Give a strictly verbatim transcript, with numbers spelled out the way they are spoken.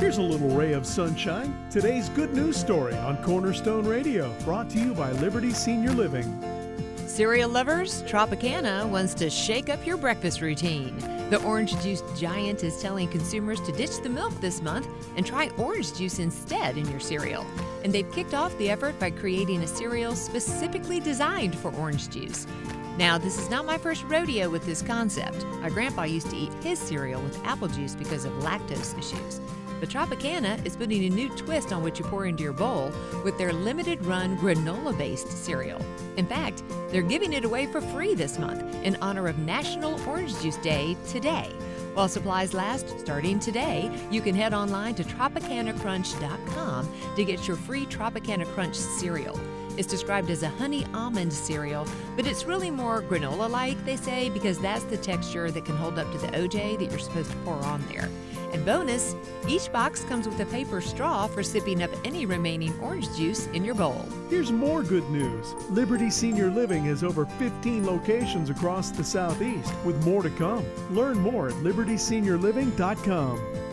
Here's a little ray of sunshine. Today's good news story on Cornerstone Radio, brought to you by Liberty Senior Living. Cereal lovers, Tropicana wants to shake up your breakfast routine. The orange juice giant is telling consumers to ditch the milk this month and try orange juice instead in your cereal. And they've kicked off the effort by creating a cereal specifically designed for orange juice. Now, this is not my first rodeo with this concept. My grandpa used to eat his cereal with apple juice because of lactose issues. But Tropicana is putting a new twist on what you pour into your bowl with their limited-run granola-based cereal. In fact, they're giving it away for free this month in honor of National Orange Juice Day today. While supplies last, starting today, you can head online to Tropicana Crunch dot com to get your free Tropicana Crunch cereal. It's described as a honey almond cereal, but it's really more granola-like, they say, because that's the texture that can hold up to the O J that you're supposed to pour on there. And bonus, each box comes with a paper straw for sipping up any remaining orange juice in your bowl. Here's more good news. Liberty Senior Living has over fifteen locations across the Southeast, with more to come. Learn more at Liberty Senior Living dot com.